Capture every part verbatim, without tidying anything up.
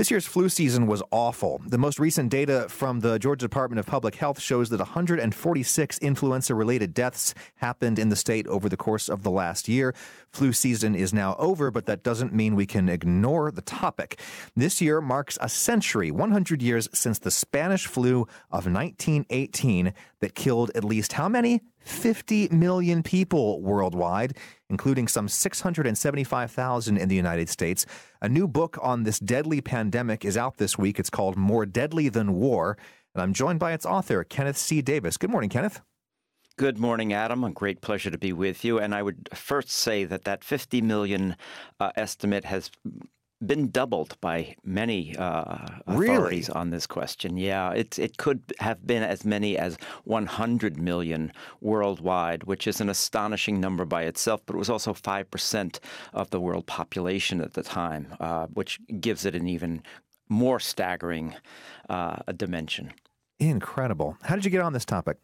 This year's flu season was awful. The most recent data from the Georgia Department of Public Health shows that one hundred forty-six influenza-related deaths happened in the state over the course of the last year. Flu season is now over, but that doesn't mean we can ignore the topic. This year marks a century, one hundred years since the Spanish flu of nineteen eighteen that killed at least how many? fifty million people worldwide, including some six hundred seventy-five thousand in the United States. A new book on this deadly pandemic is out this week. It's called More Deadly Than War, and I'm joined by its author, Kenneth C. Davis. Good morning, Kenneth. Good morning, Adam. A great pleasure to be with you. And I would first say that that fifty million uh, estimate has been doubled by many uh, authorities really? on this question. Yeah, it, it could have been as many as one hundred million worldwide, which is an astonishing number by itself, but it was also five percent of the world population at the time, uh, which gives it an even more staggering uh, dimension. Incredible. How did you get on this topic?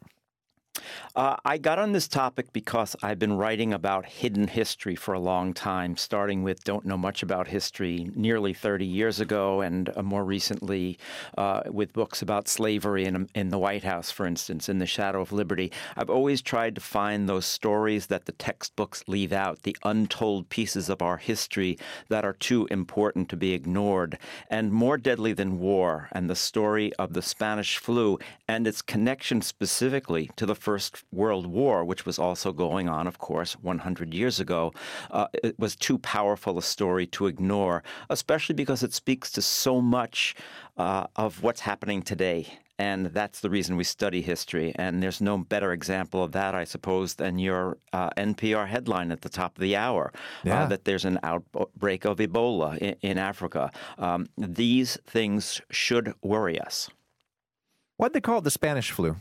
Uh, I got on this topic because I've been writing about hidden history for a long time, starting with Don't Know Much About History nearly thirty years ago, and uh, more recently uh, with books about slavery in, in the White House, for instance, In the Shadow of Liberty. I've always tried to find those stories that the textbooks leave out, the untold pieces of our history that are too important to be ignored. And More Deadly Than War and the story of the Spanish flu and its connection specifically to the First World War, which was also going on, of course, one hundred years ago, uh, it was too powerful a story to ignore, especially because it speaks to so much uh, of what's happening today. And that's the reason we study history. And there's no better example of that, I suppose, than your uh, N P R headline at the top of the hour, yeah. uh, that there's an outbreak of Ebola in, in Africa. Um, these things should worry us. Why'd they call it the Spanish flu?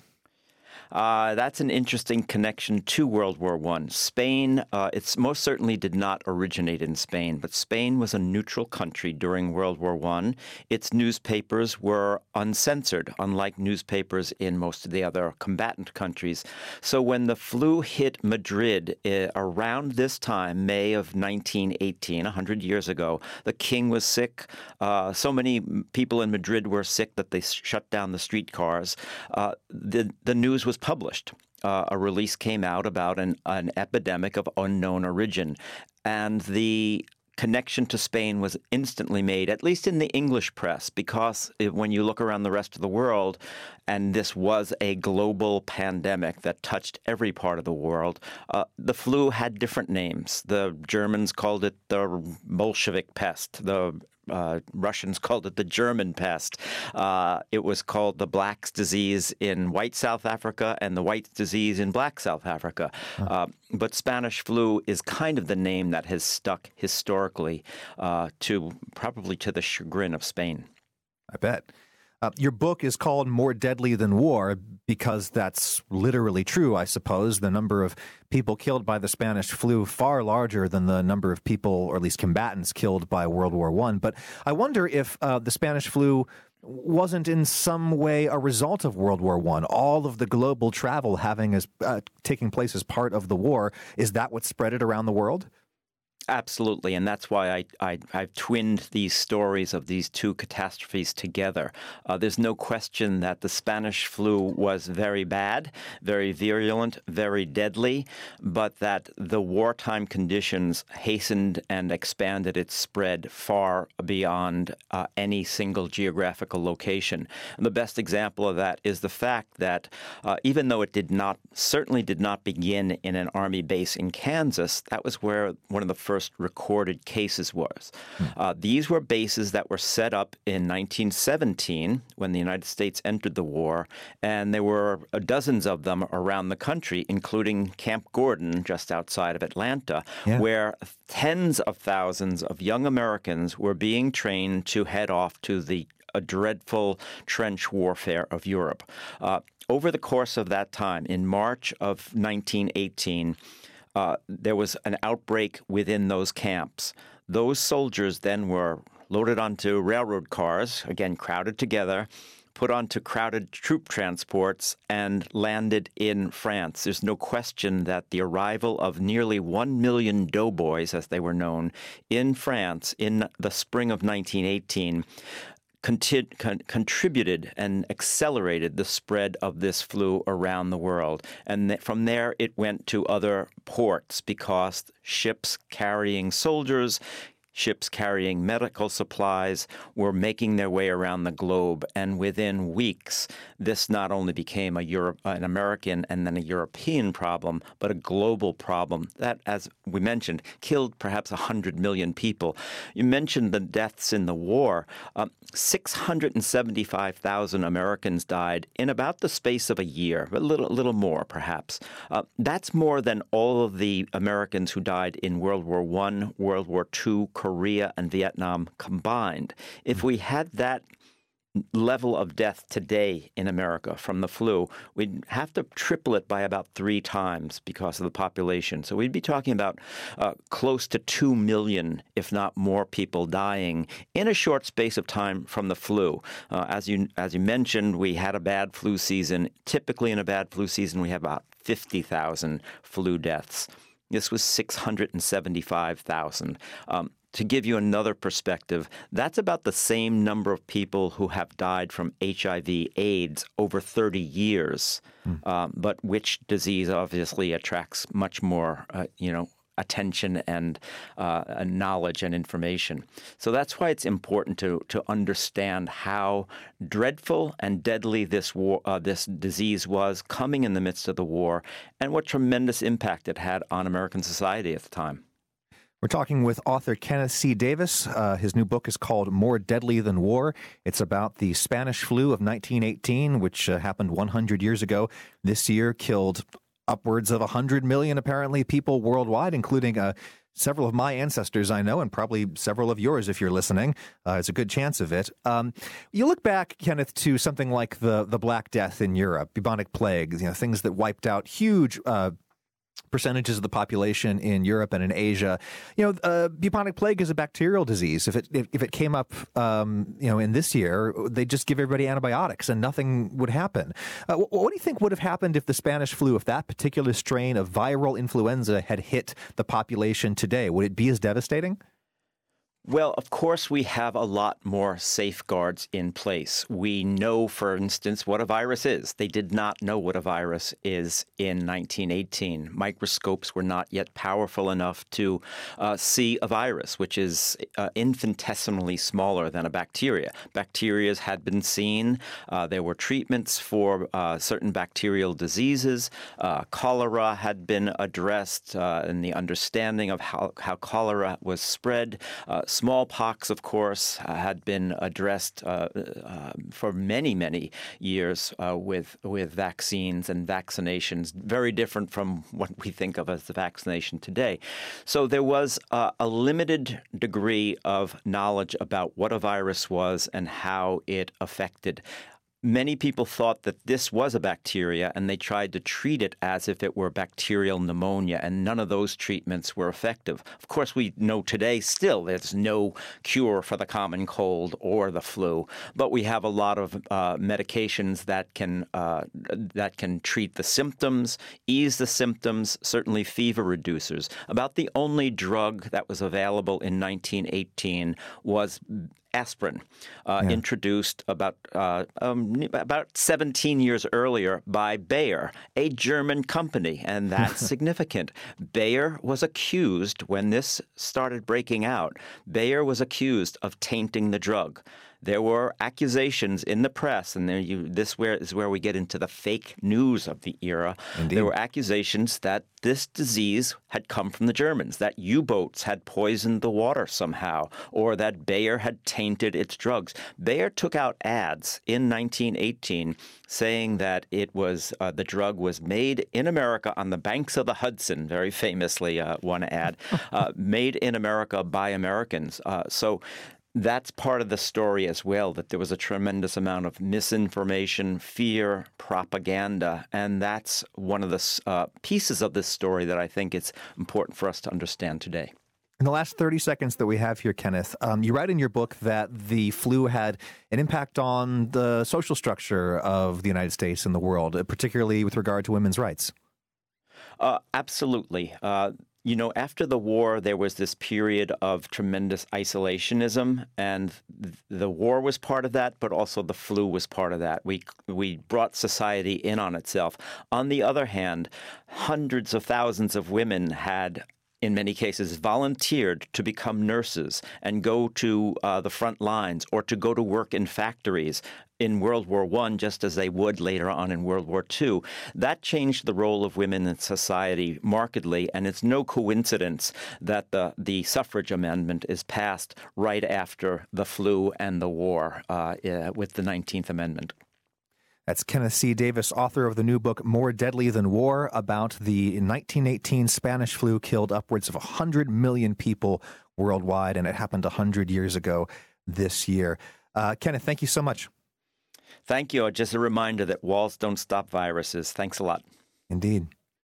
Uh, that's an interesting connection to World War One. Spain, uh, it's most certainly did not originate in Spain, but Spain was a neutral country during World War One. Its newspapers were uncensored, unlike newspapers in most of the other combatant countries. So when the flu hit Madrid uh, around this time, May of nineteen eighteen, one hundred years ago, the king was sick. Uh, so many people in Madrid were sick that they shut down the streetcars. Uh, the, the news was published. Uh, a release came out about an, an epidemic of unknown origin, and the connection to Spain was instantly made, at least in the English press, because it, when you look around the rest of the world, and this was a global pandemic that touched every part of the world, uh, the flu had different names. The Germans called it the Bolshevik pest. The Uh, Russians called it the German pest. Uh, it was called the Black's disease in white South Africa and the white disease in black South Africa. Huh. Uh, but Spanish flu is kind of the name that has stuck historically uh, to probably to the chagrin of Spain. I bet. Uh, your book is called More Deadly Than War because that's literally true, I suppose. The number of people killed by the Spanish flu far larger than the number of people, or at least combatants, killed by World War One. But I wonder if uh, the Spanish flu wasn't in some way a result of World War One. All of the global travel having as uh, taking place as part of the war, is that what spread it around the world? Absolutely, and that's why I, I, I've twinned these stories of these two catastrophes together. Uh, there's no question that the Spanish flu was very bad, very virulent, very deadly, but that the wartime conditions hastened and expanded its spread far beyond uh, any single geographical location. And the best example of that is the fact that uh, even though it did not, certainly did not begin in an army base in Kansas, that was where one of the first recorded cases was. Uh, these were bases that were set up in nineteen seventeen when the United States entered the war, and there were uh, dozens of them around the country, including Camp Gordon just outside of Atlanta, yeah. where tens of thousands of young Americans were being trained to head off to the a dreadful trench warfare of Europe. Uh, over the course of that time, in March of nineteen eighteen, Uh, there was an outbreak within those camps. Those soldiers then were loaded onto railroad cars, again, crowded together, put onto crowded troop transports, and landed in France. There's no question that the arrival of nearly one million doughboys, as they were known, in France in the spring of nineteen eighteen Conti- con- contributed and accelerated the spread of this flu around the world. And th- from there, it went to other ports because ships carrying soldiers, ships carrying medical supplies were making their way around the globe. And within weeks, this not only became a Europe, an American and then a European problem, but a global problem that, as we mentioned, killed perhaps one hundred million people. You mentioned the deaths in the war. Um, six hundred seventy-five thousand Americans died in about the space of a year, a little, little more perhaps. Uh, that's more than all of the Americans who died in World War One, World War Two, Korea, and Vietnam combined. If we had that level of death today in America from the flu, we'd have to triple it by about three times because of the population. So we'd be talking about uh, close to two million, if not more, people dying in a short space of time from the flu. Uh, as you as you mentioned, we had a bad flu season. Typically in a bad flu season, we have about fifty thousand flu deaths. This was six hundred seventy-five thousand. Um, To give you another perspective, that's about the same number of people who have died from H I V AIDS over thirty years, mm. um, but which disease obviously attracts much more, uh, you know, attention and uh, knowledge and information. So that's why it's important to to understand how dreadful and deadly this war, uh, this disease was coming in the midst of the war, and what tremendous impact it had on American society at the time. We're talking with author Kenneth C. Davis. Uh, his new book is called More Deadly Than War. It's about the Spanish flu of nineteen eighteen, which uh, happened one hundred years ago. This year killed upwards of one hundred million, apparently, people worldwide, including uh, several of my ancestors I know, and probably several of yours if you're listening. Uh, it's a good chance of it. Um, you look back, Kenneth, to something like the, the Black Death in Europe, bubonic plague, you know, things that wiped out huge uh percentages of the population in Europe and in Asia. You know, uh, bubonic plague is a bacterial disease. If it if, if it came up, um, you know, in this year, they'd just give everybody antibiotics and nothing would happen. Uh, what, what do you think would have happened if the Spanish flu, if that particular strain of viral influenza had hit the population today? Would it be as devastating? Well, of course, we have a lot more safeguards in place. We know, for instance, what a virus is. They did not know what a virus is in nineteen eighteen. Microscopes were not yet powerful enough to uh, see a virus, which is uh, infinitesimally smaller than a bacteria. Bacteria had been seen. Uh, there were treatments for uh, certain bacterial diseases. Uh, cholera had been addressed, uh, and the understanding of how, how cholera was spread. Uh, Smallpox, of course, uh, had been addressed uh, uh, for many, many years uh, with with vaccines and vaccinations, very different from what we think of as the vaccination today. So there was uh, a limited degree of knowledge about what a virus was and how it affected. Many people thought that this was a bacteria, and they tried to treat it as if it were bacterial pneumonia, and none of those treatments were effective. Of course, we know today still there's no cure for the common cold or the flu, but we have a lot of uh, medications that can uh, that can treat the symptoms, ease the symptoms, certainly fever reducers. About the only drug that was available in nineteen eighteen was aspirin, uh, yeah. introduced about uh, um, about seventeen years earlier by Bayer, a German company, and that's significant. Bayer was accused, when this started breaking out, Bayer was accused of tainting the drug. There were accusations in the press, and there you, this where, is where we get into the fake news of the era. Indeed. There were accusations that this disease had come from the Germans, that U-boats had poisoned the water somehow, or that Bayer had tainted its drugs. Bayer took out ads in nineteen eighteen saying that it was uh, the drug was made in America on the banks of the Hudson, very famously uh, one ad, uh, made in America by Americans. Uh, so that's part of the story as well, that there was a tremendous amount of misinformation, fear, propaganda, and that's one of the uh, pieces of this story that I think it's important for us to understand today. In the last thirty seconds that we have here, Kenneth, um, you write in your book that the flu had an impact on the social structure of the United States and the world, particularly with regard to women's rights. Uh, absolutely. Uh, you know, after the war, there was this period of tremendous isolationism, and th- the war was part of that, but also the flu was part of that. We we brought society in on itself. On the other hand, hundreds of thousands of women had, in many cases, volunteered to become nurses and go to uh, the front lines or to go to work in factories in World War One, just as they would later on in World War Two. That changed the role of women in society markedly, and it's no coincidence that the, the suffrage amendment is passed right after the flu and the war uh, uh, with the nineteenth Amendment. That's Kenneth C. Davis, author of the new book, More Deadly Than War, about the nineteen eighteen Spanish flu killed upwards of one hundred million people worldwide, and it happened one hundred years ago this year. Uh, Kenneth, thank you so much. Thank you. Just a reminder that walls don't stop viruses. Thanks a lot. Indeed.